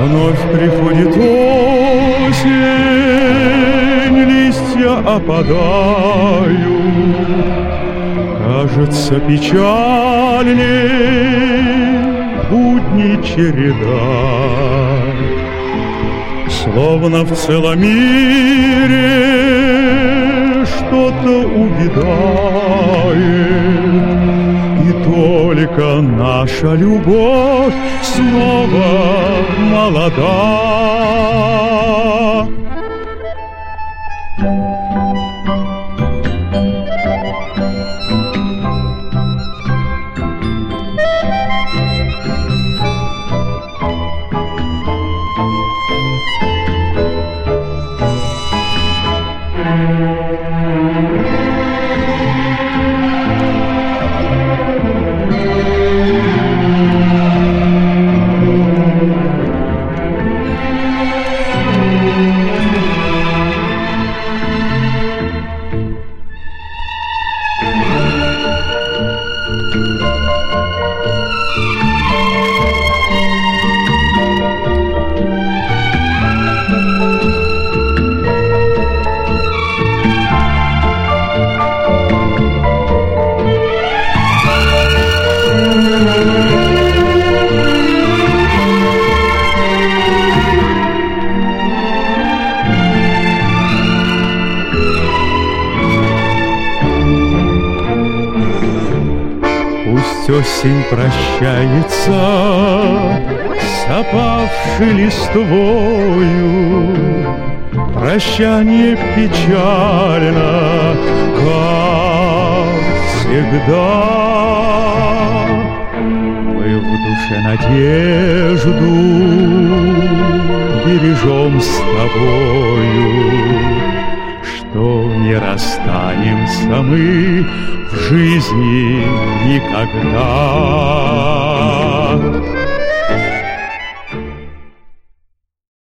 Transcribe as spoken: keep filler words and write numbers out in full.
Вновь приходит осень, листья опадают, кажется, печальней будни череда. Словно в целом мире что-то увядает, и только наша любовь снова молода. Пусть осень прощается с опавшей листвою, прощание печально, как всегда. Мы в душе надежду бережем с тобою, что не расстанемся мы в жизни никогда.